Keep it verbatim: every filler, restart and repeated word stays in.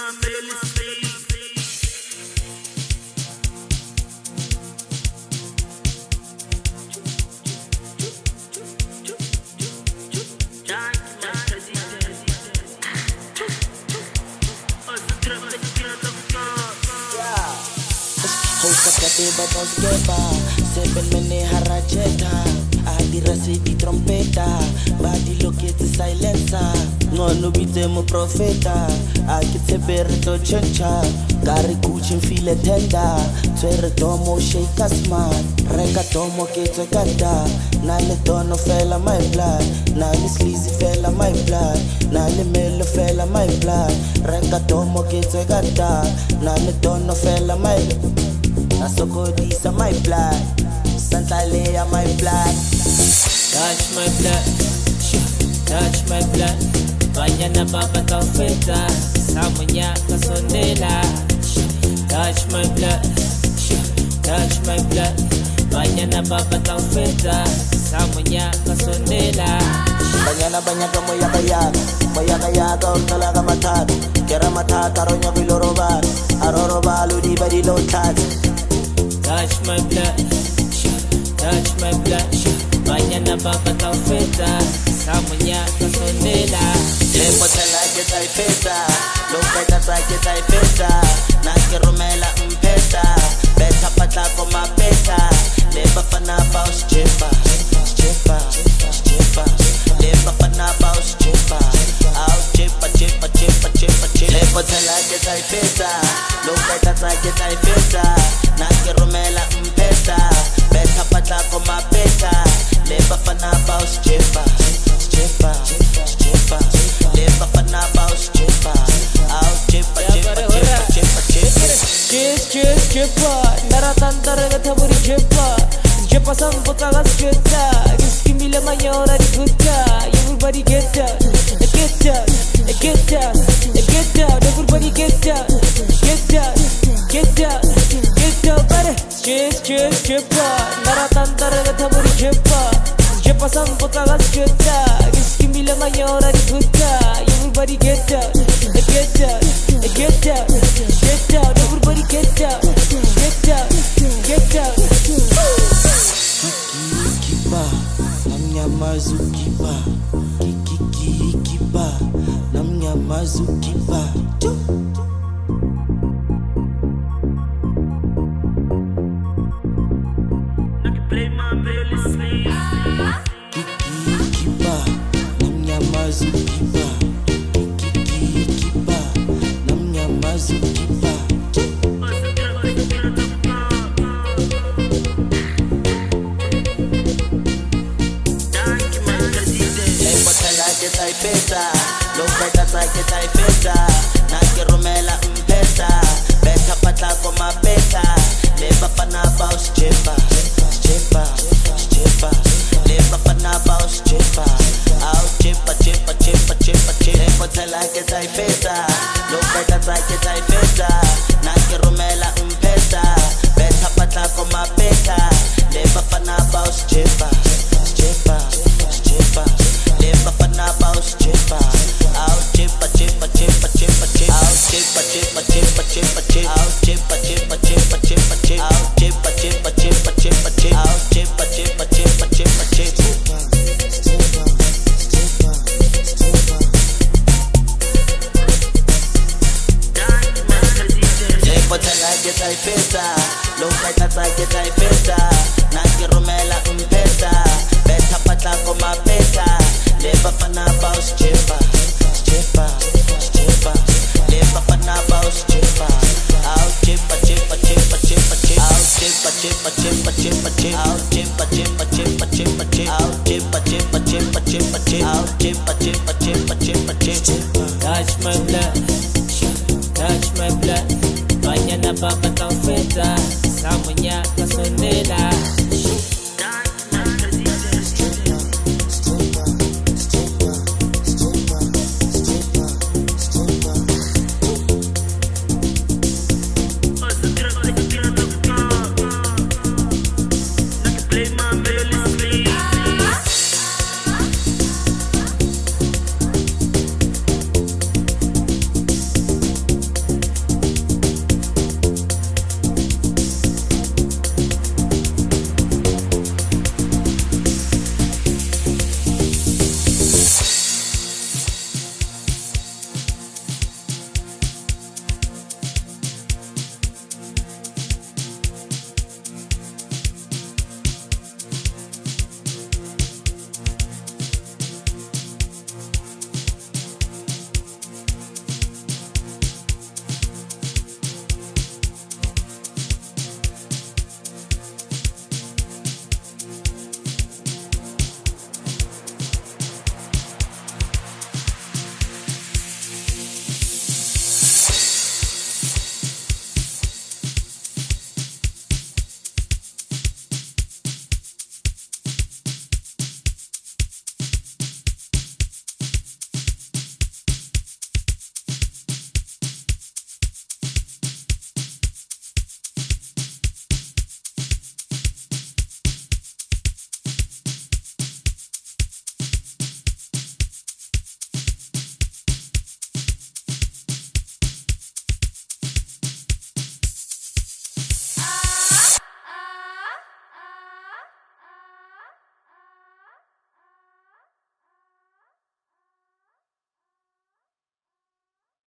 Hosa no skeba, seven mene harajeta. Adira se di trompeta, badi lokete silencer. No no bite mo profeta, akitse berto chencha. Gari kuchin file tenda, twere domo shake asman. Reka domo kete ganda, nale dono fella my blood, nale sleazy fella my blood, nale melo fella my blood. Reka domo kete ganda, nale dono fella my blood. Nasokodisa my blood, Santa Leia my blood. Touch my blood, touch my blood. Banyana baba kafeta, samunya kasondela. Touch my blood, touch my blood. Banyana baba kafeta, samunya kasondela. Banyana banyaka moya kaya, moya kaya ka urkala matat. Kera matat aronya bilorobar, aroroba ludi badi low tat. Touch my blood, touch my blood. Banyana baba kafeta, samunya kasondela. Lepo tela que tai festa, loca ta ta que tai festa. Naske romela mpesa, beta pata koma peta. Leba fana paus chepa, chepa, chepa. Leba fana paus chepa, au chepa, chepa, chepa, chepa, chepa. Lepo tela que tai festa, loca ta ta que tai festa. Naske romela mpesa, beta pata koma peta. Leba fana paus chepa, chepa, chepa. Leba fana paus chepa, au chepa, chepa, chepa, chepa, chepa. Cheers, cheers, chepa. Naratanta regata buri chepa. Chepa sambuta gas cheta. Giski mila mayora di gutta. Everybody get down, get down, get down, get down. Everybody get down, get down, get down, get down. Pare. Cheers, cheers, chepa. Naratanta regata buri chepa. Chepa sambuta gas cheta. Giski mila mayora di gutta. Everybody get down, get down, get down, get down. Everybody get down, get down, get down. Kiki kiba, namnya mazukiba. Kiki kiki kiba, namnya mazukiba. Play my playlist. Kiki kiba, namnya mazukiba. Kiki kiba, namnya mazukiba. Lepo tela que tai festa, loca ta que tai festa. Naske romela mpesa, beta pata koma peta. Leba fana paus chepa, chepa, chepa. Leba fana paus chepa, au chepa, chepa, chepa, chepa, chepa. Lepo tela que tai festa, loca ta que tai festa. Naske romela mpesa, beta pata koma peta. Leba fana paus chepa, chepa, chepa. Leba fana paus chepa, au chepa, chepa, chepa, chepa, chepa. Au chepa, chepa, chepa, chepa, chepa. Au chepa, chepa, chepa, chepa, chepa. Au chepa, chepa, chepa, chepa, chepa. Au chepa, chepa, chepa, chepa, chepa. Lepo tela que tai festa, loca ta que tai festa.